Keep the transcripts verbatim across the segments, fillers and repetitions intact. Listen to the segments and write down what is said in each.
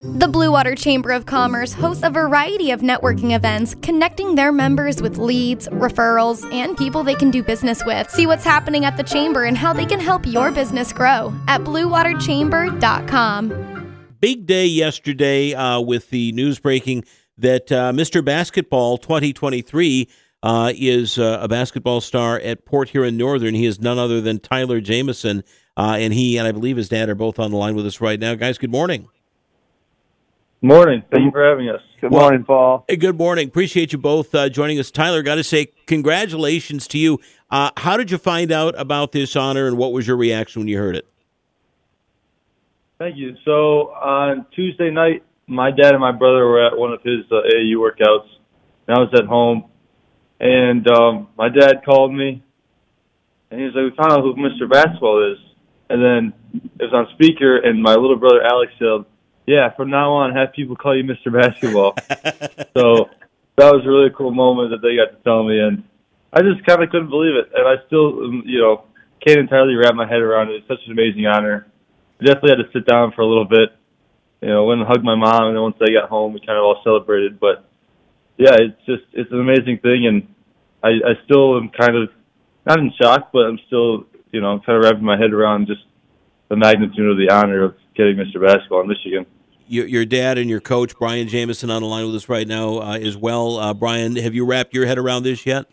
The Blue Water Chamber of Commerce hosts a variety of networking events, connecting their members with leads, referrals, and people they can do business with. See what's happening at the Chamber and how they can help your business grow at blue water chamber dot com. Big day yesterday uh, with the news breaking that uh, Mister Basketball twenty twenty-three uh, is uh, a basketball star at Port Huron Northern. He is none other than Tyler Jamison, uh, and he and I believe his dad are both on the line with us right now. Guys, good morning. Morning. Thank you for having us. Good well, morning, Paul. Good morning. Appreciate you both uh, joining us. Tyler, got to say congratulations to you. Uh, how did you find out about this honor, and what was your reaction when you heard it? Thank you. So on Tuesday night, my dad and my brother were at one of his uh, A A U workouts, and I was at home. And um, my dad called me, and he was like, "We found out who Mister Basketball is." And then it was on speaker, and my little brother Alex said, "Yeah, from now on, have people call you Mister Basketball." So that was a really cool moment that they got to tell me, and I just kind of couldn't believe it. And I still, you know, can't entirely wrap my head around it. It's such an amazing honor. I definitely had to sit down for a little bit, you know, went and hugged my mom, and then once I got home, we kind of all celebrated. But, yeah, it's just, it's an amazing thing, and I, I still am kind of, not in shock, but I'm still, you know, kind of wrapping my head around just the magnitude of the honor of getting Mister Basketball in Michigan. Your, your dad and your coach, Brian Jamison, on the line with us right now uh, as well. Uh, Brian, have you wrapped your head around this yet?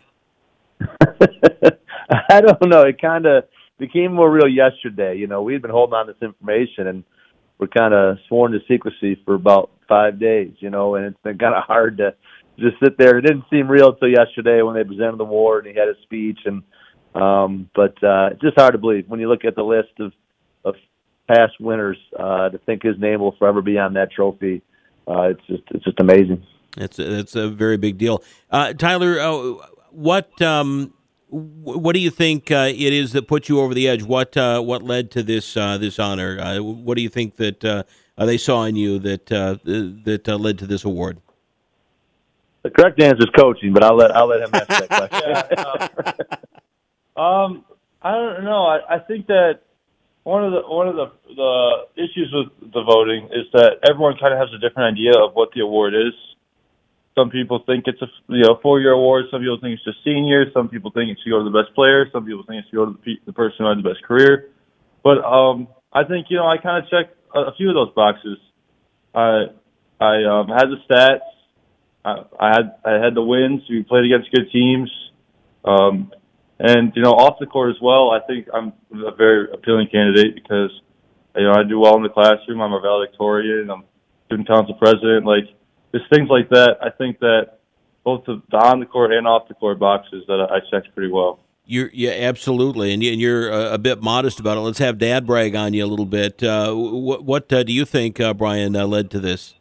I don't know. It kind of became more real yesterday. You know, we'd been holding on to this information, and we're kind of sworn to secrecy for about five days, you know, and it's been kind of hard to just sit there. It didn't seem real until yesterday when they presented the award and he had his speech. And um, But uh, it's just hard to believe when you look at the list of, of past winners, uh, to think his name will forever be on that trophy. Uh, it's just it's just amazing. It's it's a very big deal. Uh, Tyler, uh, what um, what do you think uh, it is that put you over the edge? What uh, what led to this uh, this honor? Uh, what do you think that uh, they saw in you that uh, that uh, led to this award? The correct answer is coaching, but I'll let I'll let him answer that question. yeah, um, I don't know. I, I think that one of the one of the the issues with the voting is that everyone kind of has a different idea of what the award is. Some people think it's a you know four year award. Some people think it's just seniors. Some people think it should go to the best player. Some people think it should go to the, pe- the person who had the best career. But um, I think you know I kind of checked a, a few of those boxes. I I um, had the stats. I, I had I had the wins. We played against good teams. Um, And, you know, off the court as well, I think I'm a very appealing candidate because, you know, I do well in the classroom. I'm a valedictorian. I'm student council president. Like, just things like that. I think that both the, the on-the-court and off-the-court boxes that I checked pretty well. You're, yeah, absolutely. And, you, and you're a, a bit modest about it. Let's have Dad brag on you a little bit. Uh, what what uh, do you think, uh, Brian, uh, led to this?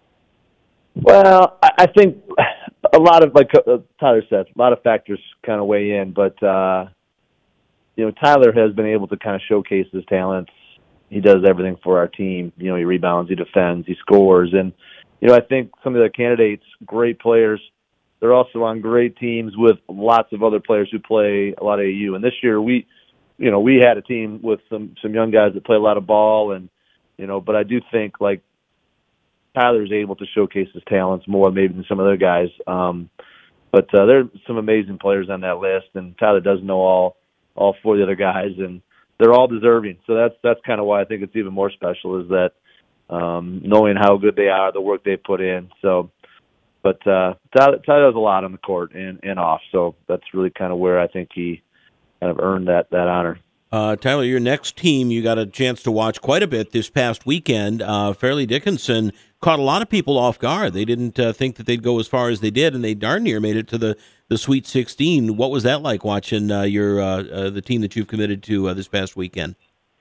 Well, I, I think a lot of, like uh, Tyler said, a lot of factors kind of weigh in, but, uh, you know, Tyler has been able to kind of showcase his talents. He does everything for our team. You know, he rebounds, he defends, he scores. And, you know, I think some of the candidates, great players, they're also on great teams with lots of other players who play a lot of A U. And this year we, you know, we had a team with some, some young guys that play a lot of ball and, you know, but I do think, like, Tyler's able to showcase his talents more maybe than some other guys. Um, but uh, there are some amazing players on that list, and Tyler does know all all four of the other guys, and they're all deserving. So that's that's kind of why I think it's even more special is that um, knowing how good they are, the work they put in. So, but uh, Tyler, Tyler does a lot on the court and, and off, so that's really kind of where I think he kind of earned that, that honor. Uh, Tyler, your next team, you got a chance to watch quite a bit this past weekend. Uh, Fairleigh Dickinson caught a lot of people off guard. They didn't uh, think that they'd go as far as they did, and they darn near made it to the, the Sweet sixteen. What was that like watching uh, your uh, uh, the team that you've committed to uh, this past weekend?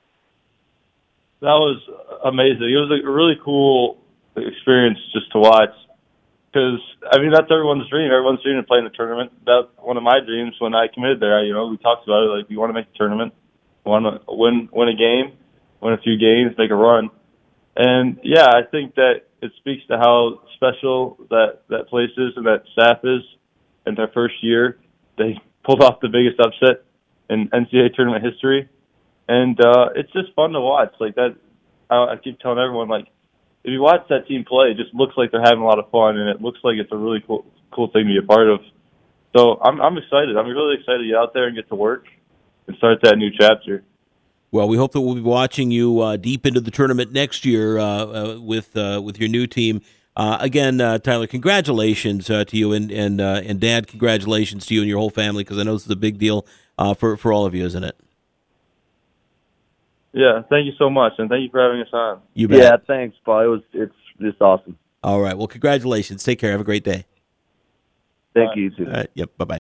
That was amazing. It was a really cool experience just to watch because, I mean, that's everyone's dream. Everyone's dream to play in the tournament. That's one of my dreams when I committed there. You know, we talked about it, like, we want to make the tournament. Want to win win a game, win a few games, make a run. And, yeah, I think that it speaks to how special that, that place is and that staff is. In their first year, they pulled off the biggest upset in N C double A tournament history. And uh, it's just fun to watch. Like that, I, I keep telling everyone, like, if you watch that team play, it just looks like they're having a lot of fun, and it looks like it's a really cool cool thing to be a part of. So I'm I'm excited. I'm really excited to get out there and get to work and start that new chapter. Well, we hope that we'll be watching you uh, deep into the tournament next year uh, uh, with uh, with your new team. Uh, again, uh, Tyler, congratulations uh, to you, and and uh, and Dad, congratulations to you and your whole family, because I know this is a big deal uh, for for all of you, isn't it? Yeah, thank you so much, and thank you for having us on. You bet. Yeah, thanks, Paul. It was it's just awesome. All right. Well, congratulations. Take care. Have a great day. Thank Bye. you, you too. All right. Yep. Bye bye.